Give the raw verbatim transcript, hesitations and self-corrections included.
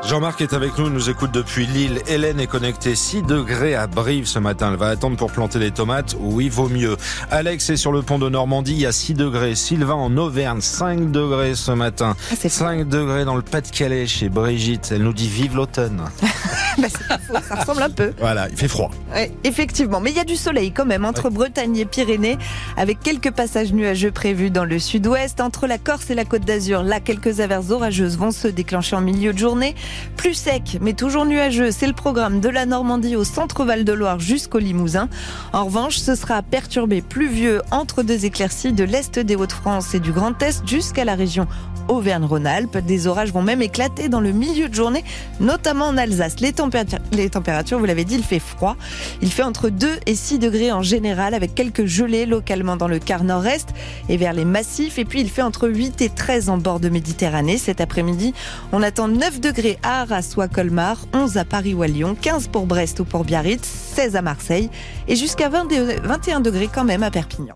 Jean-Marc est avec nous, il nous écoute depuis Lille. Hélène est connectée, six degrés à Brive ce matin. Elle va attendre pour planter les tomates. Oui, vaut mieux. Alex est sur le pont de Normandie, il y a six degrés. Sylvain en Auvergne, cinq degrés ce matin. Ah, c'est cinq degrés dans le Pas-de-Calais chez Brigitte. Elle nous dit vive l'automne. bah, c'est pas faux, ça ressemble un peu. Voilà, il fait froid. Ouais, effectivement, mais il y a du soleil quand même entre ouais. Bretagne et Pyrénées, avec quelques passages nuageux prévus dans le sud-ouest. Entre la Corse et la Côte d'Azur, là, quelques averses orageuses vont se déclencher en milieu de journée. Plus sec, mais toujours nuageux, c'est le programme de la Normandie au centre Val-de-Loire jusqu'au Limousin. En revanche, ce sera perturbé, pluvieux entre deux éclaircies de l'est des Hauts-de-France et du Grand Est jusqu'à la région Auvergne-Rhône-Alpes. Des orages vont même éclater dans le milieu de journée, notamment en Alsace. Les, températures, les températures, vous l'avez dit, il fait froid. Il fait entre deux et six degrés en général, avec quelques gelées localement dans le quart nord-est et vers les massifs. Et puis, il fait entre huit et treize en bord de Méditerranée. Cet après-midi, on attend neuf degrés à Arras ou à Colmar, onze à Paris ou à Lyon, quinze pour Brest ou pour Biarritz, seize à Marseille et jusqu'à vingt et un degrés quand même à Perpignan.